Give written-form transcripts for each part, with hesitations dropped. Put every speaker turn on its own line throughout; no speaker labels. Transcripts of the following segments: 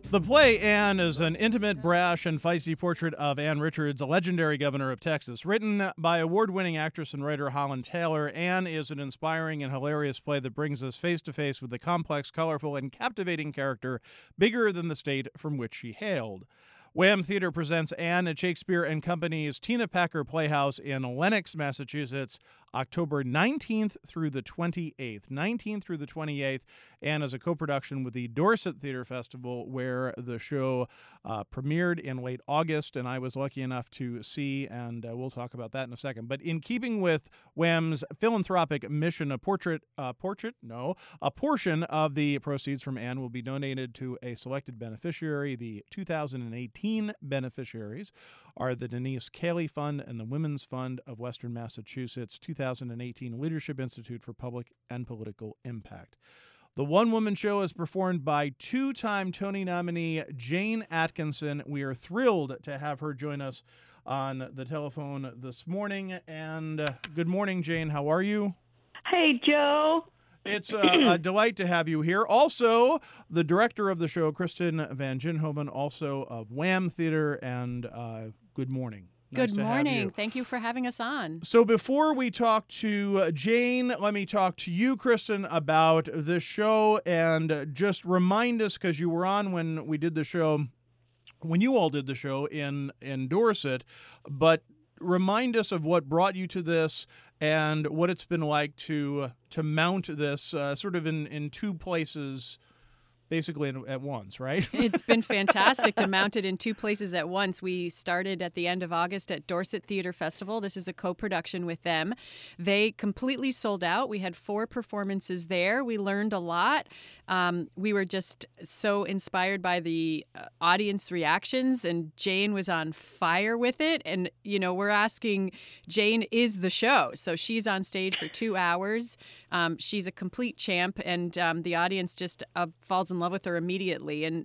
The play Anne is an intimate, brash, and feisty portrait of Ann Richards, a legendary governor of Texas. Written by award-winning actress and writer Holland Taylor, Anne is an inspiring and hilarious play that brings us face-to-face with the complex, colorful, and captivating character bigger than the state from which she hailed. Wham! Theater presents Anne at Shakespeare and Company's Tina Packer Playhouse in Lenox, Massachusetts, October 19th through the 28th. 19th through the 28th, Anne is a co-production with the Dorset Theater Festival, where the show premiered in late August, and I was lucky enough to see, and we'll talk about that in a second. But in keeping with Wham's philanthropic mission, a portion of the proceeds from Anne will be donated to a selected beneficiary. The 2018 beneficiaries are the Denise Cayley Fund and the Women's Fund of Western Massachusetts 2018 Leadership Institute for Public and Political Impact. The one-woman show is performed by two-time Tony nominee Jane Atkinson. We are thrilled to have her join us on the telephone this morning. And good morning, Jane. How are you?
Hey, Joe.
It's a delight to have you here. Also, the director of the show, Kristen Van Ginhoven, also of Wham! Theater, and good morning.
Good morning. Thank you for having us on.
So before we talk to Jane, let me talk to you, Kristen, about this show, and just remind us, because you were on when we did the show, when you all did the show in Dorset, but remind us of what brought you to this and what it's been like to mount this sort of in two places, basically at once, right?
It's been fantastic to mount it in two places at once. We started at the end of August at Dorset Theater Festival. This is a co-production with them. They completely sold out. We had 4 performances there. We learned a lot. We were just so inspired by the audience reactions, and Jane was on fire with it. And, you know, we're asking, Jane is the show. So she's on stage for 2 hours. She's a complete champ, and the audience just falls in love with her immediately. And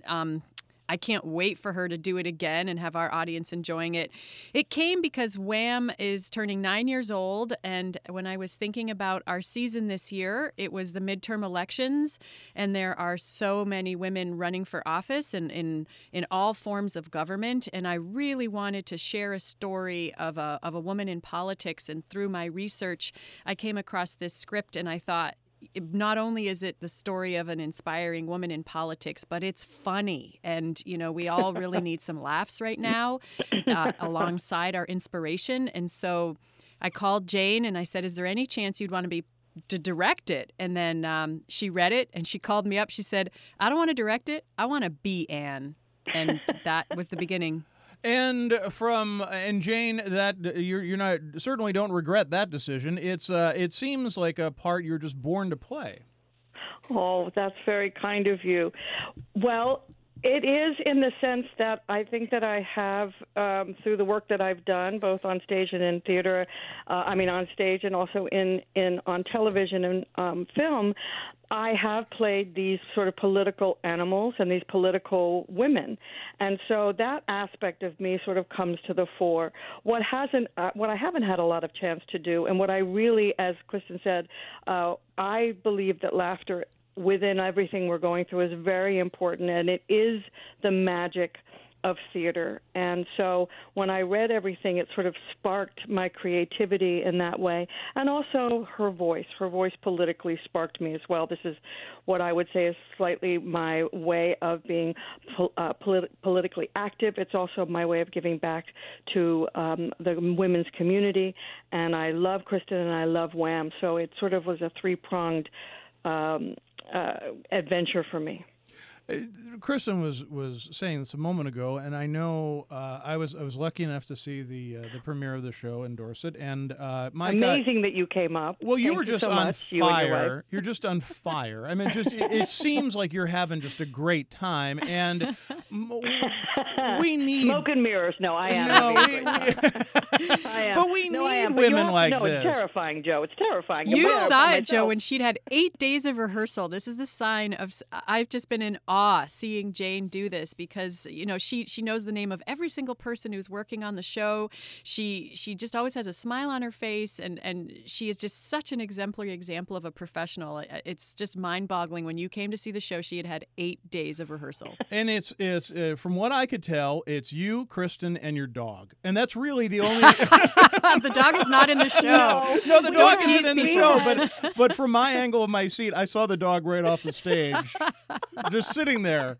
I can't wait for her to do it again and have our audience enjoying it. It came because Wham is turning 9 years old, and when I was thinking about our season this year, it was the midterm elections, and there are so many women running for office and in all forms of government, and I really wanted to share a story of a woman in politics. And through my research, I came across this script, and I thought, not only is it the story of an inspiring woman in politics, but it's funny. And, you know, we all really need some laughs right now alongside our inspiration. And so I called Jane and I said, is there any chance you'd want to direct it? And then she read it and she called me up. She said, I don't want to direct it. I want to be Anne. And that was the beginning.
And Jane, that you're not, certainly don't regret that decision. It seems like a part you're just born to play.
Oh, that's very kind of you. Well, it is in the sense that I think that I have, through the work that I've done, both on stage and in theater, on stage and also on television and film, I have played these sort of political animals and these political women. And so that aspect of me sort of comes to the fore. What I haven't had a lot of chance to do, and what I really, as Kristen said, I believe that laughter within everything we're going through is very important, and it is the magic of theater. And so when I read everything, it sort of sparked my creativity in that way. And also her voice politically sparked me as well. This is what I would say is slightly my way of being politically active. It's also my way of giving back to the women's community. And I love Kristen and I love Wham. So it sort of was a three-pronged adventure for me.
Kristen was saying this a moment ago, and I know I was lucky enough to see the premiere of the show in Dorset, and
amazing that you came up.
Well, you were just on fire.
You're
just on fire. I mean, it seems like you're having just a great time, and we need
smoke and mirrors. No, I am.
I am. But we need women like this.
No, it's terrifying, Joe. It's terrifying.
You saw it, Joe, when she'd had 8 days of rehearsal. This is the sign of. I've just been in awe seeing Jane do this because, you know, she knows the name of every single person who's working on the show. She just always has a smile on her face, and she is just such an exemplary example of a professional. It's just mind-boggling. When you came to see the show, she had 8 days of rehearsal.
And it's it's from what I could tell, it's you, Kristen, and your dog, and that's really the only.
The dog is not in the show.
No, the dog
Don't
isn't in the
tease
show,
people.
but from my angle of my seat, I saw the dog right off the stage, just sitting there,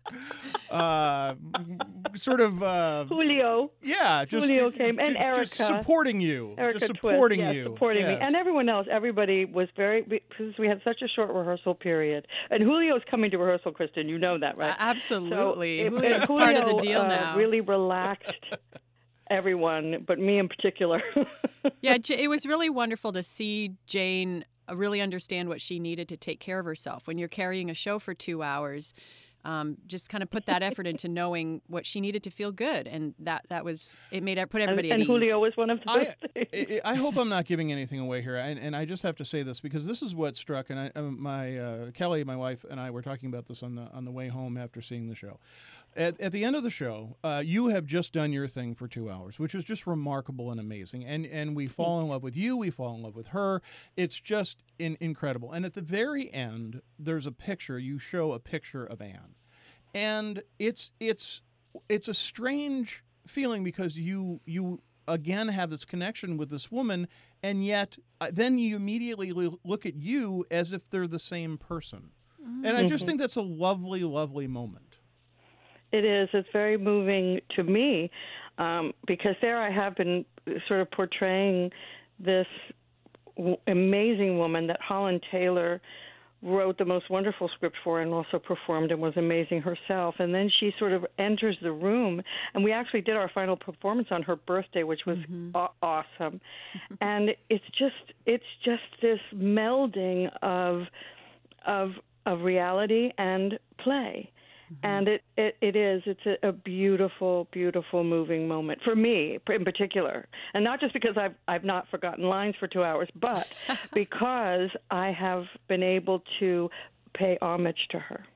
sort of.
Julio.
Yeah,
Julio came, and Erica.
Just supporting you.
Erica
just supporting
Twist,
you.
supporting me.
Yes.
And everyone else. Everybody was because we had such a short rehearsal period. And Julio's coming to rehearsal, Kristen. You know that, right?
Absolutely.
So
Julio's
Julio,
part of the deal now.
really relaxed everyone, but me in particular.
Yeah, it was really wonderful to see Jane really understand what she needed to take care of herself. When you're carrying a show for 2 hours, just kind of put that effort into knowing what she needed to feel good, and that was it. Put everybody at ease.
And Julio was one of the best.
I hope I'm not giving anything away here, and I just have to say this because this is what struck. And Kelly, my wife, and I were talking about this on the way home after seeing the show. At the end of the show, you have just done your thing for 2 hours, which is just remarkable and amazing. And we fall in love with you. We fall in love with her. It's just incredible. And at the very end, there's a picture. You show a picture of Anne. And it's a strange feeling because you again have this connection with this woman, and yet then you immediately look at you as if they're the same person. And I just think that's a lovely, lovely moment.
It is. It's very moving to me because there I have been sort of portraying this amazing woman that Holland Taylor wrote the most wonderful script for and also performed and was amazing herself. And then she sort of enters the room, and we actually did our final performance on her birthday, which was awesome. And it's just this melding of reality and play. And it's a beautiful, beautiful, moving moment for me in particular. And not just because I've not forgotten lines for 2 hours, but because I have been able to pay homage to her.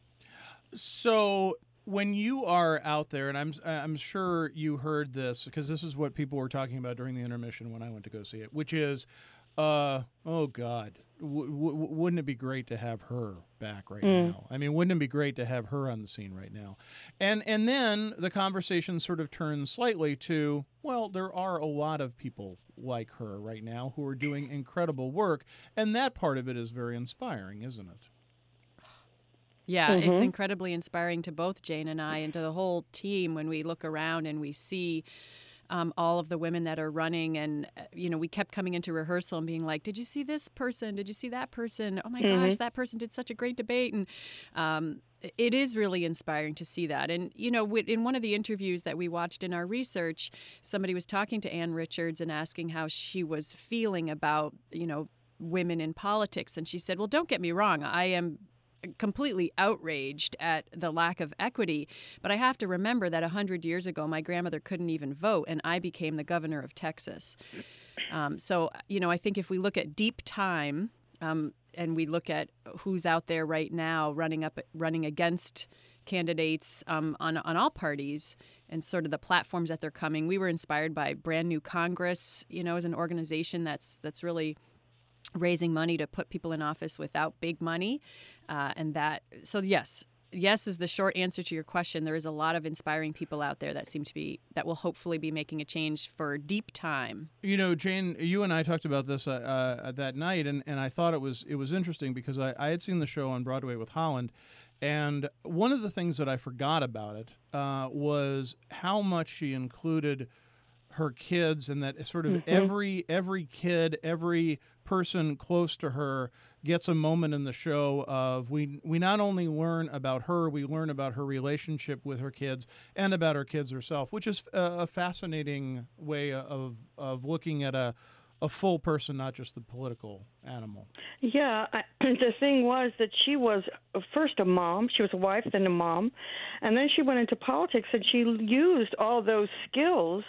So when you are out there, and I'm sure you heard this because this is what people were talking about during the intermission when I went to go see it, which is, oh God, wouldn't it be great to have her back right now? I mean, wouldn't it be great to have her on the scene right now? And then the conversation sort of turns slightly to, well, there are a lot of people like her right now who are doing incredible work, and that part of it is very inspiring, isn't it?
Yeah, it's incredibly inspiring to both Jane and I and to the whole team when we look around and we see all of the women that are running. And, we kept coming into rehearsal and being like, did you see this person? Did you see that person? Oh, my gosh, that person did such a great debate. And it is really inspiring to see that. And, in one of the interviews that we watched in our research, somebody was talking to Ann Richards and asking how she was feeling about, women in politics. And she said, well, don't get me wrong. I am completely outraged at the lack of equity. But I have to remember that 100 years ago, my grandmother couldn't even vote, and I became the governor of Texas. So, I think if we look at deep time and we look at who's out there right now running against candidates on all parties and sort of the platforms that they're coming, we were inspired by Brand New Congress, as an organization that's really raising money to put people in office without big money. So yes is the short answer to your question. There is a lot of inspiring people out there that will hopefully be making a change for deep time.
Jane, you and I talked about this that night, and I thought it was interesting because I had seen the show on Broadway with Holland, and one of the things that I forgot about it was how much she included her kids, and that sort of every kid, every person close to her gets a moment in the show of we not only learn about her, we learn about her relationship with her kids and about her kids herself, which is a fascinating way of looking at a full person, not just the political animal.
Yeah, the thing was that she was first a mom. She was a wife, then a mom, and then she went into politics, and she used all those skills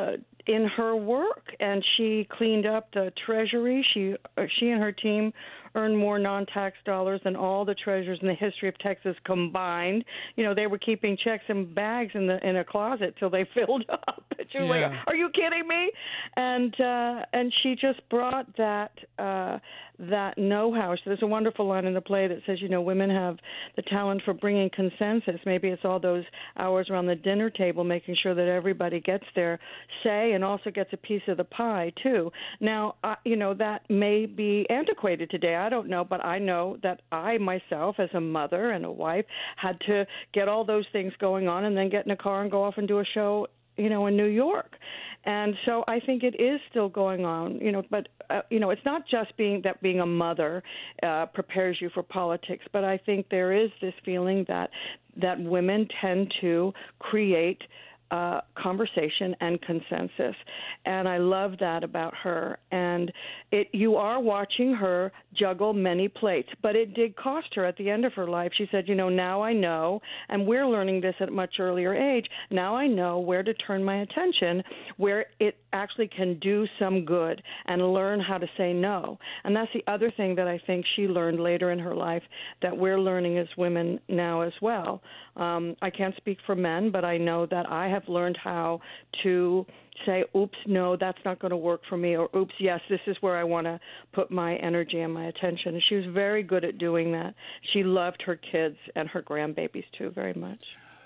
in her work, and she cleaned up the Treasury. She and her team earned more non-tax dollars than all the treasurers in the history of Texas combined. They were keeping checks in bags in a closet till they filled up. You're like, are you kidding me? And she just brought that know-how. So there's a wonderful line in the play that says, women have the talent for bringing consensus. Maybe it's all those hours around the dinner table, making sure that everybody gets their say and also gets a piece of the pie too. Now, that may be antiquated today. I don't know, but I know that I myself, as a mother and a wife, had to get all those things going on and then get in a car and go off and do a show in New York. And so I think it is still going on, but, it's not just being a mother prepares you for politics, but I think there is this feeling that women tend to create conversation and consensus. And I love that about her. And you are watching her juggle many plates, but it did cost her at the end of her life. She said, now I know, and we're learning this at a much earlier age, now I know where to turn my attention, where it actually can do some good, and learn how to say no. And that's the other thing that I think she learned later in her life that we're learning as women now as well. I can't speak for men, but I know that I have learned how to say, oops, no, that's not going to work for me, or oops, yes, this is where I want to put my energy and my attention. And she was very good at doing that. She loved her kids and her grandbabies, too, very much.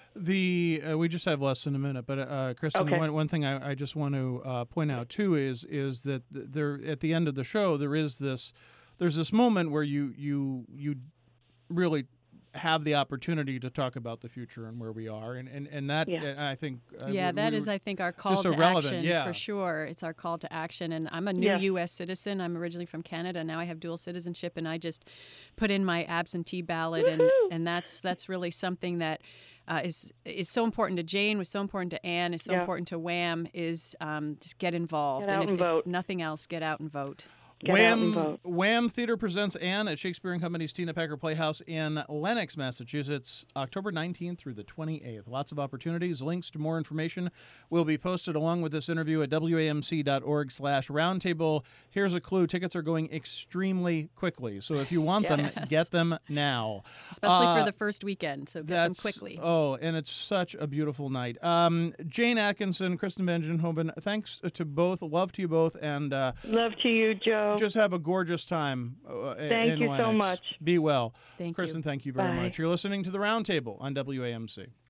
We just have less than a minute, but Kristen,
okay.
one thing I just want to point out, too, is that there at the end of the show, there's this moment where you really have the opportunity to talk about the future and where we are, and that I think
that is, I think, our call to action for sure. It's our call to action, and I'm a new U.S. citizen. I'm originally from Canada. Now I have dual citizenship, and I just put in my absentee ballot, and that's really something that is so important to Jane, was so important to Anne, is so important to Wham, is just get involved.
Get out and vote.
If nothing else, get out and vote.
Wham Theater presents Anne at Shakespeare & Company's Tina Packer Playhouse in Lenox, Massachusetts, October 19th through the 28th. Lots of opportunities. Links to more information will be posted along with this interview at wamc.org/roundtable. Here's a clue. Tickets are going extremely quickly, so if you want them, get them now.
Especially for the first weekend, so get them quickly.
Oh, and it's such a beautiful night. Jane Atkinson, Kristen Van Ginhoven, thanks to both. Love to you both. And
love to you, Joe.
Just have a gorgeous time.
Thank you so much.
Be well.
Thank
Kristen,
you.
thank you very much. You're listening to The Roundtable on WAMC.